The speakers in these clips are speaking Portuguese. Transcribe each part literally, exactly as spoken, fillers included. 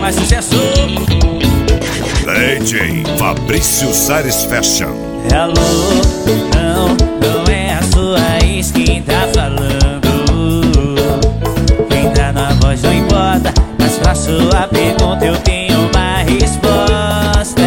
mais sucesso. D J Fabrício Sares Fashion. Alô, não, não é a sua ex quem tá falando. Quem tá na voz não importa, mas pra sua pergunta eu tenho uma resposta.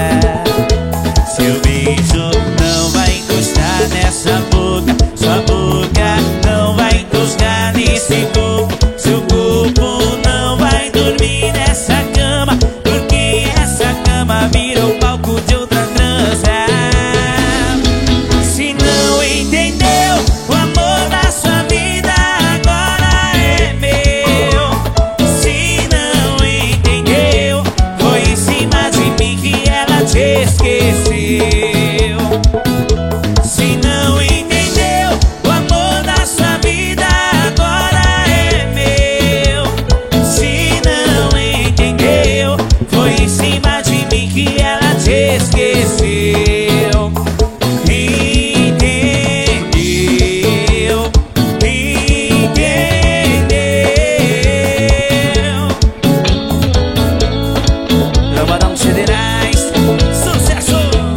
Seu beijo não vai encostar nessa boca, sua boca não vai encostar nesse corpo, seu corpo não vai dormir nessa cama, porque essa cama vira o palco de outra trança. Se não entendeu, o amor da sua vida agora é meu. Se não entendeu, foi em cima de mim que ela te esqueceu. Se não entendeu, o amor da sua vida agora é meu. Se não entendeu, foi em cima de mim que ela te esqueceu. Entendeu? Entendeu? Lambadão de Federais, sucesso!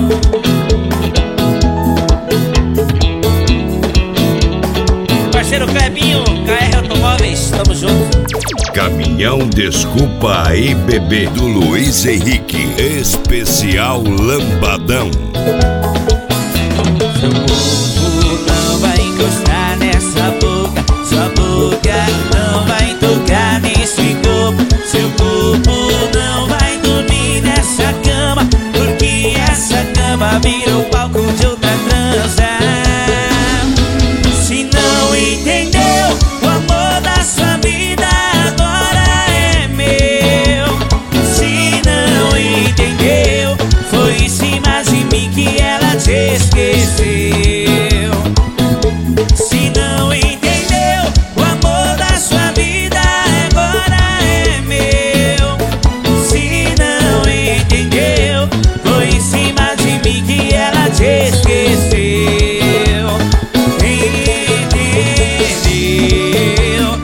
Parceiro Clebinho, K R Automóveis, tamo junto. Caminhão Desculpa aí, bebê, do Luiz Henrique. Especial Lambadão. Seu corpo não vai encostar nessa boca, sua boca não vai tocar nesse corpo, seu corpo não vai dormir nessa cama, porque essa cama vira o palco de outra trança. Se não entendeu, o amor da sua vida agora é meu. Se não entendeu, foi em cima de mim que ela te esqueceu. Se não entendeu, o amor da sua vida agora é meu. Se não entendeu, foi em cima de mim que ela te esqueceu. Entendeu?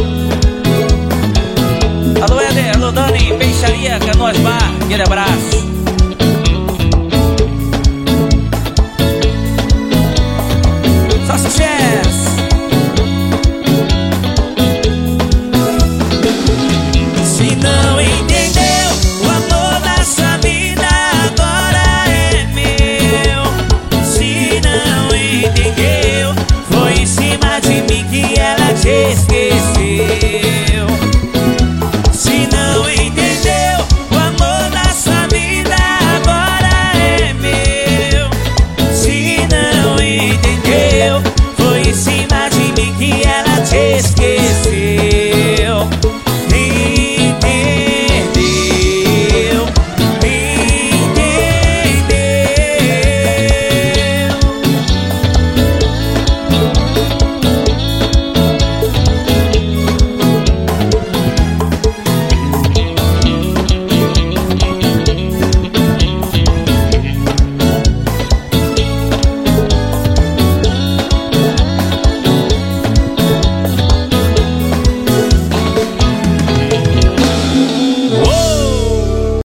Entendeu? Alô, Éder, alô, Dani, Peixaria, Canoas Bar, aquele abraço.